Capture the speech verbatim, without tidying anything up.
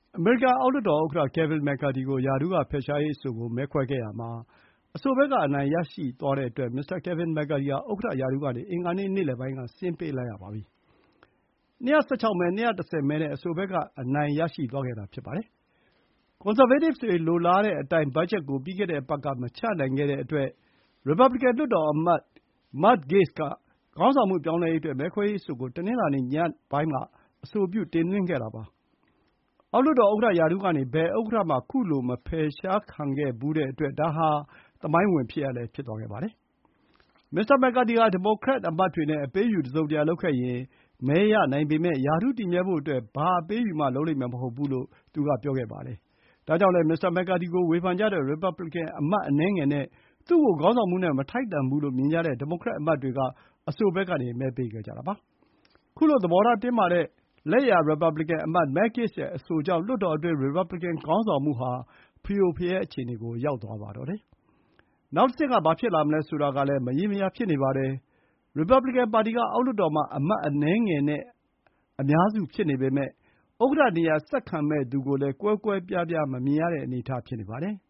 အမေရိကန် အောက်လွှတ်တော်ဥက္ကဋ္ဌ Kevin McCarthy ကို ရာထူးကဖယ်ရှားရေးအဆိုကို မဲခွဲခဲ့ရာမှာ အဆိုဘက်က အနိုင်ရရှိသွားတဲ့အတွက် မစ္စတာ Kevin McCarthy ဟာ ဥက္ကဋ္ဌရာထူးကနေ အင်္ဂါနေ့ နေ့လယ်ပိုင်းက ဆင်းပေးလိုက်ရပါပြီ။ ၂၁၆ မဲ၊ ၂၁၀ မဲနဲ့ အဆိုဘက်က အနိုင်ရရှိသွားခဲ့တာ ဖြစ်ပါတယ်။ ကွန်ဆာဗေးတစ်တွေ လိုလားတဲ့အတိုင်း ဘတ်ဂျက်ကို ပြီးခဲ့တဲ့အပတ်က မချနိုင်ခဲ့တဲ့အတွက် ရီပတ်ဘလီကန် လွှတ်တော်အမတ် Matt Gaetz က ခေါင်းဆောင်မှု ပြောင်းလဲရေးအတွက် မဲခွဲရေးအဆိုကို တနင်္လာနေ့ညပိုင်းမှာ အဆိုပြု တင်သွင်းခဲ့တာပါ။ အောက်လွှတ်တော် ဥက္ကဋ္ဌရာထူးကနေ ဘယ်ဥက္ကဋ္ဌမှ ခုလို မဖယ်ရှားခံခဲ့ဖူးတဲ့အတွက် ဒါဟာ သမိုင်းဝင်ဖြစ်ရပ်လည်း ဖြစ်သွားခဲ့ပါတယ်။ မစ္စတာ McCarthy ဟာ ဒီမိုကရက်အမတ်တွေနဲ့ အပေးအယူ တစုံတရာလုပ်ခဲ့ရင် မဲရနိုင်ပေမဲ့ ရာထူးတည်မြဲဖို့အတွက် ဘာအပေးအယူမှ လုပ်လိမ့်မယ် မဟုတ်ဘူးလို့ သူက ပြောခဲ့ပါတယ်။ ဒါကြောင့်လည်း မစ္စတာ McCarthy ကို ဝေဖန်ကြတဲ့ ရီပတ်ဘလီကန် အမတ်အနည်းငယ်နဲ့ သူ့ကို ခေါင်းဆောင်မှုနဲ့ မထိုက်တန်ဘူးလို့ မြင်ကြတဲ့ ဒီမိုကရက်အမတ်တွေက အဆိုဘက်ကနေ မဲပေးခဲ့ကြတာပါ။ ခုလို သဘောထားတင်းမာတဲ့ လက်ယာ ရီပတ်ဘလီကန်အမတ် Matt Gaetz ရဲ့ အဆိုကြောင့် လွှတ်တော်အတွင်း ရီပတ်ဘလီကန် ခေါင်းဆောင်မှုဟာ ဖရိုဖရဲ အခြေအနေကို ရောက်သွားပါတော့တယ်။ နောက်တဆင့်က ဘာဖြစ်လာမလဲဆိုတာကလည်း မရေမရာ ဖြစ်နေပါတယ်။ ရီပတ်ဘလီကန်ပါတီက အောက်လွှတ်တော်မှာ အမတ်အနည်းငယ်နဲ့ အများစုဖြစ်နေပေမဲ့ ဥက္ကဋ္ဌနေရာ ဆက်ခံမယ့်သူကိုလည်း ကွဲကွဲပြားပြား မမြင်ရတဲ့ အနေအထား ဖြစ်နေပါတယ်